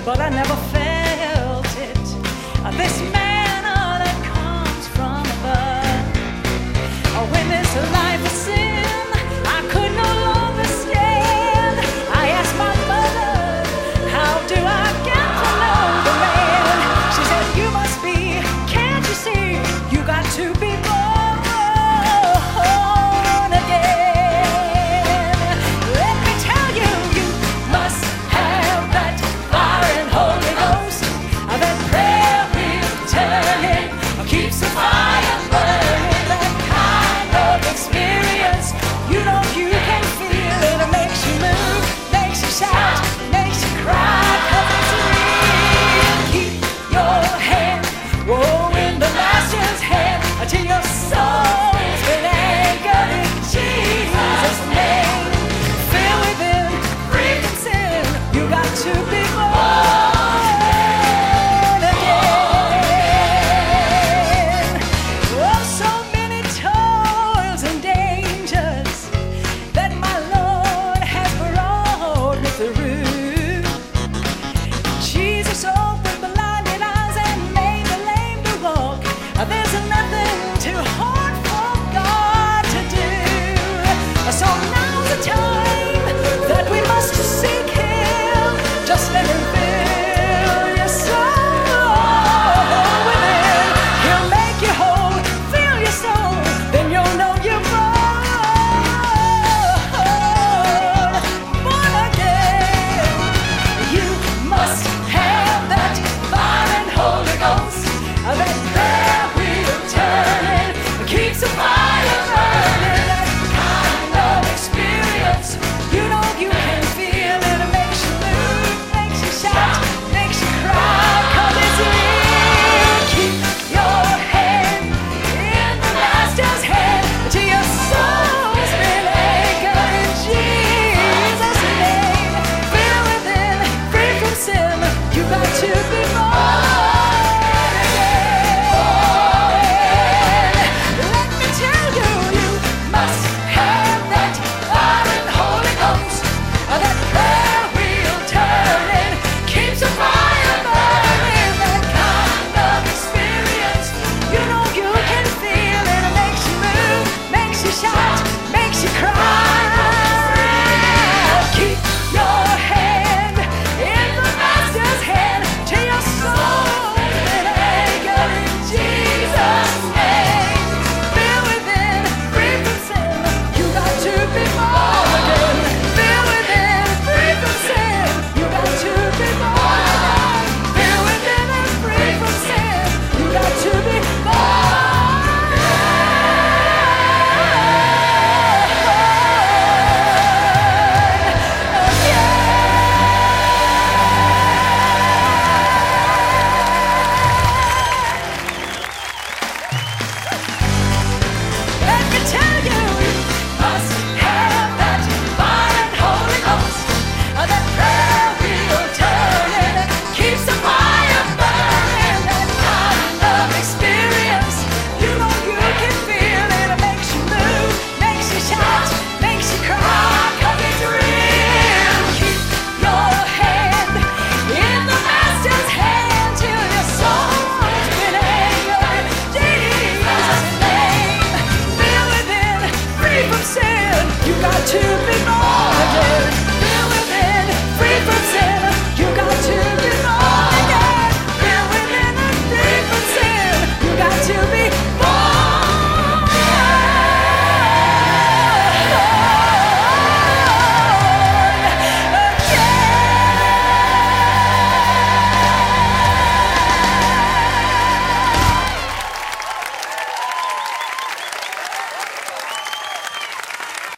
but I never felt it. This manna that comes from above. When this life of sin I could no longer stand, I asked my mother, how do I get to know the man? She said, you must be, can't you see, you got to be born again. Let me tell you, you must have that fire and Holy Ghost, that prayer returning keeps the fire burning, that kind of experience. You know you can feel it, it makes you move, makes you shout, makes you cry, 'cause it's real. Keep your hand, whoa, in the Master's hand, until your soul's been anchored in Jesus' name. Feel within, free from sin, you got to be born.